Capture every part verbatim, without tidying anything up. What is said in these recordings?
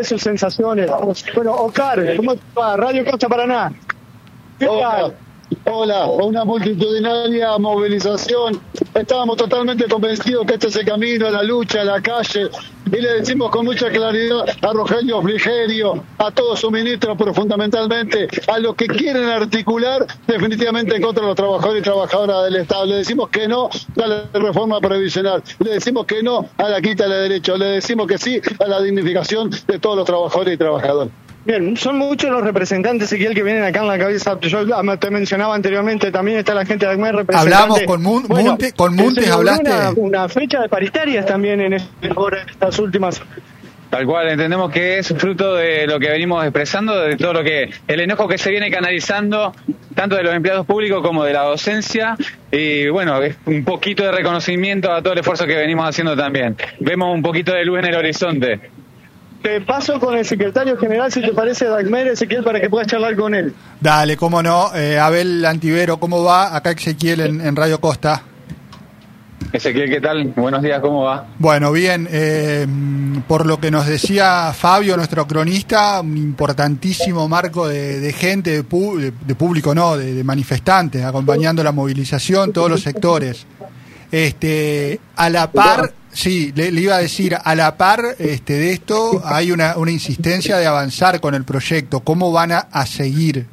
dé sus sensaciones. Bueno, Oscar, ¿cómo va? Radio Costa Paraná. ¿Qué tal? Hola, una multitudinaria movilización. Estábamos totalmente convencidos que este es el camino, la lucha, la calle, y le decimos con mucha claridad a Rogelio Frigerio, a todos sus ministros, pero fundamentalmente a los que quieren articular definitivamente en contra de los trabajadores y trabajadoras del Estado. Le decimos que no a la reforma previsional, le decimos que no a la quita de derechos, le decimos que sí a la dignificación de todos los trabajadores y trabajadoras. Bien, son muchos los representantes, Ezequiel, que vienen acá en la cabeza. Yo te mencionaba anteriormente, también está la gente de ACMER representante. Hablamos con, Mun, bueno, Munte, con Muntes, hablaste. Una, una fecha de paritarias también en estas últimas. Tal cual, entendemos que es fruto de lo que venimos expresando, de todo lo que, el enojo que se viene canalizando, tanto de los empleados públicos como de la docencia, y bueno, es un poquito de reconocimiento a todo el esfuerzo que venimos haciendo también. Vemos un poquito de luz en el horizonte. Te paso con el secretario general, si te parece, de ACMER, Ezequiel, para que puedas charlar con él. Dale, cómo no. Eh, Abel Antivero, ¿cómo va? Acá Ezequiel en, en Radio Costa. Ezequiel, ¿qué tal? Buenos días, ¿cómo va? Bueno, bien. Eh, por lo que nos decía Fabio, nuestro cronista, un importantísimo marco de, de gente, de, pu de, de público, no, de, de manifestantes, acompañando la movilización, todos los sectores. Este, a la par... Sí, le, le iba a decir, a la par este, de esto hay una, una insistencia de avanzar con el proyecto. ¿Cómo van a, a seguir?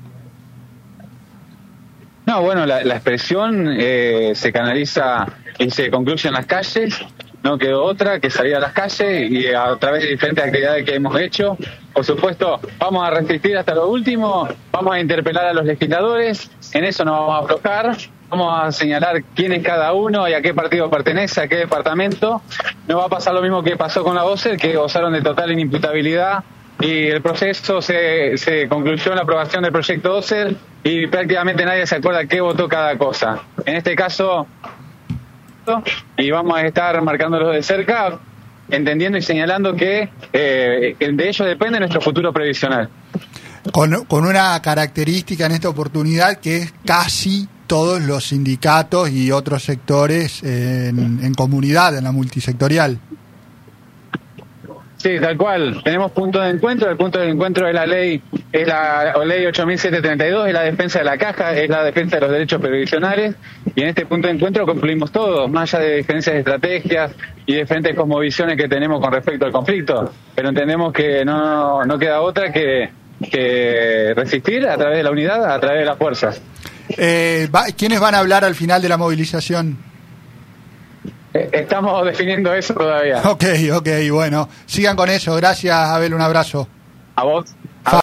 No, bueno, la, la expresión eh, se canaliza y se concluye en las calles. No quedó otra que salir a las calles y a través de diferentes actividades que hemos hecho. Por supuesto, vamos a resistir hasta lo último, vamos a interpelar a los legisladores, en eso no vamos a aflojar. Vamos a señalar quién es cada uno y a qué partido pertenece, a qué departamento. No va a pasar lo mismo que pasó con la OCER, que gozaron de total inimputabilidad y el proceso se, se concluyó en la aprobación del proyecto OCER y prácticamente nadie se acuerda qué votó cada cosa. En este caso, y vamos a estar marcándolo de cerca, entendiendo y señalando que eh, de ello depende nuestro futuro previsional. Con, con una característica en esta oportunidad que es casi todos los sindicatos y otros sectores en, en comunidad, en la multisectorial. Sí, tal cual. Tenemos puntos de encuentro. El punto de encuentro es la ley, es la ley ocho mil setecientos treinta y dos, es la defensa de la caja, es la defensa de los derechos previsionales. Y en este punto de encuentro concluimos todos, más allá de diferencias de estrategias y diferentes cosmovisiones que tenemos con respecto al conflicto. Pero entendemos que no, no queda otra que, que resistir a través de la unidad, a través de las fuerzas. Eh, va, ¿Quiénes van a hablar al final de la movilización? Estamos definiendo eso todavía. Ok, ok, bueno. Sigan con eso. Gracias, Abel. Un abrazo. A vos.